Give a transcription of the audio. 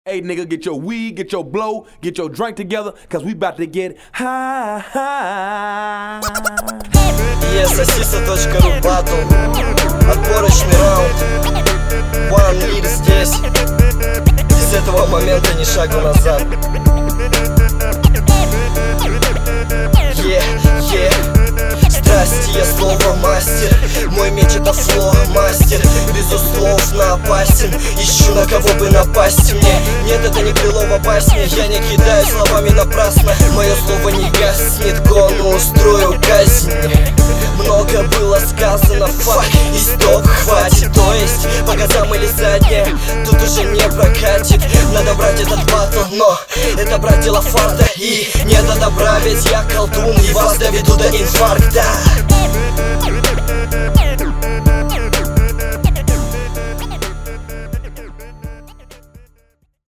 Hey nigga, get your weed, get your blow, get your drink together, cause we about to get high. Sasisa.ru Battle. Отборочный раунд. One Lead здесь. И с этого момента ни шагу назад. Страсти, я слово мастер. Мой меч это флоу мастер. Безусловно опасен. Ищу на кого бы напасть мне. Нет, это не Крылова басня. Я не кидаю словами напрасно. Мое слово не гаснет. Гону устрою казнь. Много было сказано, фак, и стоп, хватит. То есть, по газам или задняя, тут уже не прокатит. Надо брать этот батл, но это, брать, дело фарта. И не до добра, ведь я колдун, и вас доведу до инфаркта.